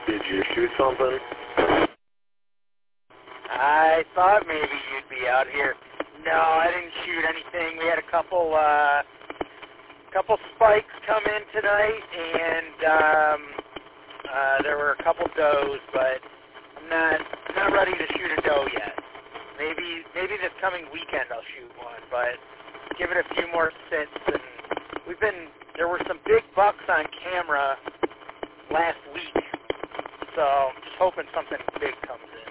Did you shoot something? I thought maybe you'd be out here. No, I didn't shoot anything. We had a couple spikes come in tonight, and there were a couple does, but I'm not ready to shoot a doe yet. Maybe this coming weekend I'll shoot one, but give it a few more sits. And there were some big bucks on camera last week, so I'm just hoping something big comes in.